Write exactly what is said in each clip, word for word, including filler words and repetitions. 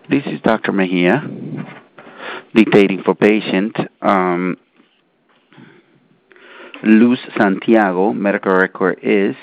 This is Doctor Mejia, dictating for patient um, Luz Santiago. Medical record is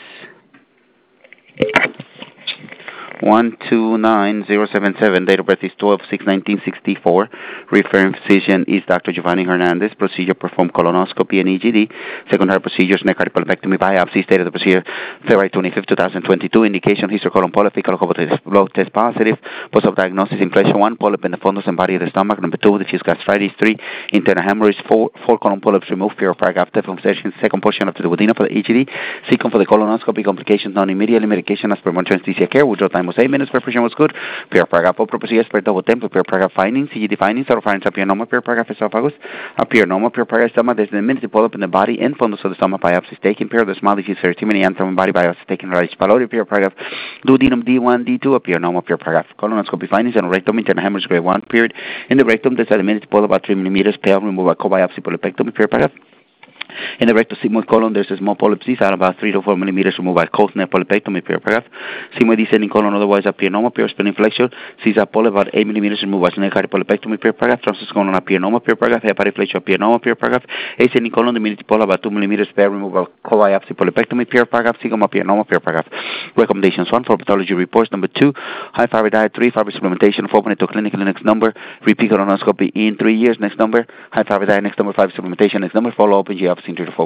one two nine zero seven seven. Date of birth is twelve six nineteen sixty-four. Referring physician is Doctor Giovanni Hernandez. Procedure performed colonoscopy and E G D. Secondary procedures neck cardiopulmonectomy biopsy. State of the procedure February twenty-fifth, twenty twenty-two. Indication histocolon polyp, fecal blood test positive. Post-op diagnosis inflation one. Polyp in the fundus and body of the stomach. Number two, diffuse gastritis. Three, internal hemorrhage. Four, four colon polyps removed. Pure paragraph from session. Second portion of the duodenum for the E G D. Second for the colonoscopy. Complications non immediately. Medication as per monitoring anesthesia care. Withdrawal time was eight minutes. Preparation was good. Pure paragraph for procedures per double tempo. Pure paragraph findings. C G D findings. Total findings appear normal. Pure paragraph esophagus. Appear normal. Pure paragraph stomach. There's an immunity polyp in the body and fundus of the stomach. Biopsy taken. Pure the small diffuse erythema and from body biopsy taken. Right pylori. Pure paragraph duodenum D one, D two. Appear normal. Pure paragraph colonoscopy findings and rectum internal hemorrhage grade one. Period. In the rectum there's an immunity polyp about three millimeters. Pale removed by co-biopsy polypectomy. Pure paragraph. In the rectal sigmoid colon, there's a small polyp cyst out about three to four millimeters removed by Coltner polypectomy. Pure paragraph. Sigmoid descending colon otherwise appear normal. Pure spinning flexion. Cyst polyp about eight millimeters removed by snake polypectomy. Pure paragraph. Transverse colon appear normal. Pure paragraph. Hepatic flexion appear normal. Pure paragraph. Ascending colon, the immunity polyp about two millimeters. Pair removed by co-biopsy polypectomy. Pure paragraph. Sigma appear normal. Pure paragraph. Recommendations one for pathology reports. Number two, high fiber diet. Three, fiber supplementation. Four, to clinical. Next number. Repeat colonoscopy in three years. Next number. High fiber diet. Next number. Five supplementation. Next number. Follow up in G F C three to four.